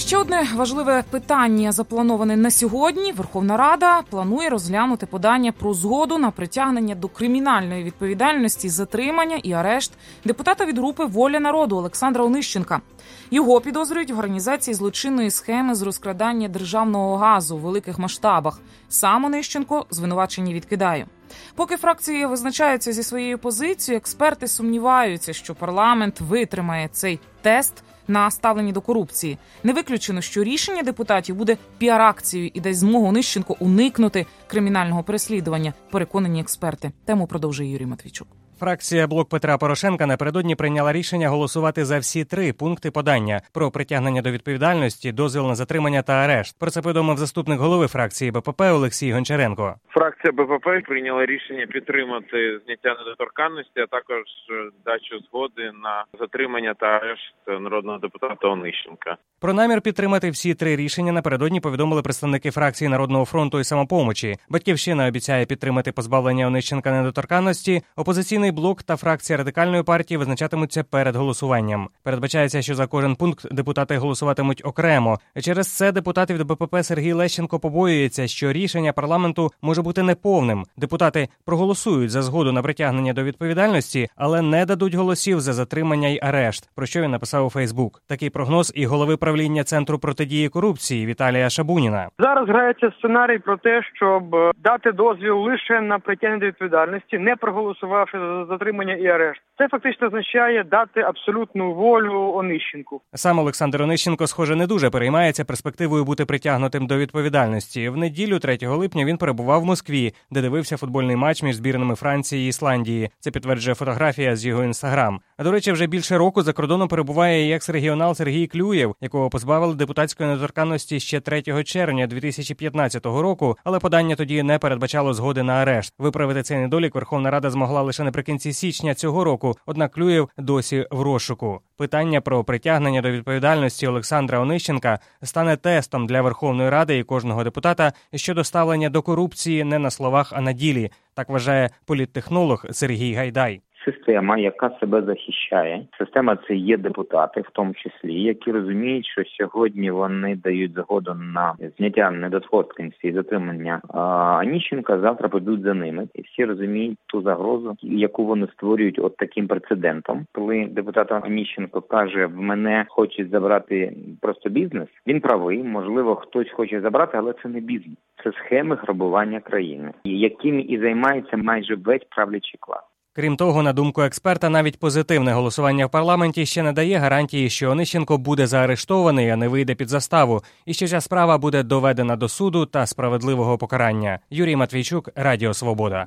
Ще одне важливе питання заплановане на сьогодні. Верховна Рада планує розглянути подання про згоду на притягнення до кримінальної відповідальності, затримання і арешт депутата від групи «Воля народу» Олександра Онищенка. Його підозрюють в організації злочинної схеми з розкрадання державного газу у великих масштабах. Сам Онищенко звинувачення відкидає. Поки фракції визначаються зі своєю позицією, експерти сумніваються, що парламент витримає цей тест на ставлення до корупції. Не виключено, що рішення депутатів буде піар-акцією і дасть змогу Онищенку уникнути кримінального переслідування, переконані експерти. Тему продовжує Юрій Матвійчук. Фракція «Блок Петра Порошенка» напередодні прийняла рішення голосувати за всі 3 пункти подання про притягнення до відповідальності, дозвіл на затримання та арешт. Про це повідомив заступник голови фракції БПП Олексій Гончаренко. Фракція БПП прийняла рішення підтримати зняття недоторканності, а також дачу згоди на затримання та арешт народного депутата Онищенка. Про намір підтримати всі 3 рішення напередодні повідомили представники фракції «Народного фронту» і «Самопомочі». «Батьківщина» обіцяє підтримати позбавлення Онищенка недоторканності, «Опозиційний блок» та фракція Радикальної партії визначатимуться перед голосуванням. Передбачається, що за кожен пункт депутати голосуватимуть окремо. Через це депутат від БПП Сергій Лещенко побоюється, що рішення парламенту може бути неповним. Депутати проголосують за згоду на притягнення до відповідальності, але не дадуть голосів за затримання й арешт, про що він написав у Фейсбук. Такий прогноз і голови правління Центру протидії корупції Віталія Шабуніна. Зараз грається сценарій про те, щоб дати дозвіл лише на притягнення до відповідальності, не проголосувавши за затримання і арешт. Це фактично означає дати абсолютну волю Онищенку. Сам Олександр Онищенко, схоже, не дуже переймається перспективою бути притягнутим до відповідальності. В неділю, 3 липня, він перебував в Москві, де дивився футбольний матч між збірними Франції і Ісландії. Це підтверджує фотографія з його інстаграм. А до речі, вже більше року за кордоном перебуває і екс-регіонал Сергій Клюєв, якого позбавили депутатської недоторканності ще 3 червня 2015 року, але подання тоді не передбачало згоди на арешт. Виправити цей недолік Верховна Рада змогла лише наприкінці січня цього року, однак Клюєв досі в розшуку. Питання про притягнення до відповідальності Олександра Онищенка стане тестом для Верховної Ради і кожного депутата щодо ставлення до корупції не на словах, а на ділі. Так вважає політтехнолог Сергій Гайдай. Система, яка себе захищає. Система – це є депутати, в тому числі, які розуміють, що сьогодні вони дають згоду на зняття недоторканності і затримання Онищенка, завтра підуть за ними. І всі розуміють ту загрозу, яку вони створюють от таким прецедентом. Коли депутат Онищенко каже, в мене хочуть забрати просто бізнес, він правий, можливо, хтось хоче забрати, але це не бізнес. Це схеми грабування країни, якими і займається майже весь правлячий клас. Крім того, на думку експерта, навіть позитивне голосування в парламенті ще не дає гарантії, що Онищенко буде заарештований, а не вийде під заставу, і що ця справа буде доведена до суду та справедливого покарання. Юрій Матвійчук, Радіо Свобода.